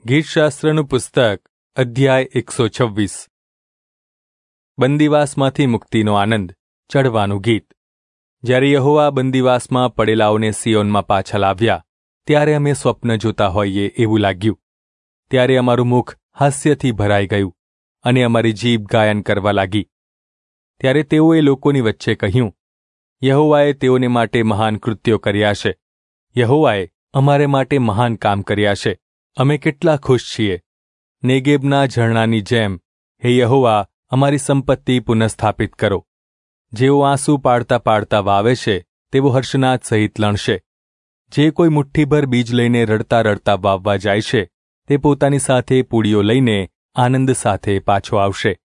ગીતશાસ્ત્રનું પુસ્તક અધ્યાય 126 બંદીવાસમાંથી મુક્તિનો આનંદ ચઢવાનું ગીત. જ્યારે યહોવા બંદીવાસમાં પડેલાઓને સિયોનમાં પાછા લાવ્યા ત્યારે અમે સ્વપ્ન જોતા હોઈએ એવું લાગ્યું. ત્યારે અમારું મુખ હાસ્યથી ભરાઈ ગયું અને અમારી જીભ ગાયન કરવા લાગી. ત્યારે તેઓએ લોકોની વચ્ચે કહ્યું, યહોવાએ તેઓને માટે મહાન કૃત્યો કર્યા છે. યહોવાએ અમારે માટે મહાન કામ કર્યા છે. અમે કેટલા ખુશ છીએ. નેગેબના ઝરણાની જેમ હે યહોવા, અમારી સંપત્તિ પુનઃસ્થાપિત કરો. જેઓ આંસુ પાડતા પાડતા વાવે છે તેઓ હર્ષનાદ સહિત લણશે. જે કોઈ મુઠ્ઠીભર બીજ લઈને રડતા રડતા વાવવા જાય છે તે પોતાની સાથે પૂળીઓ લઈને આનંદ સાથે પાછો આવશે.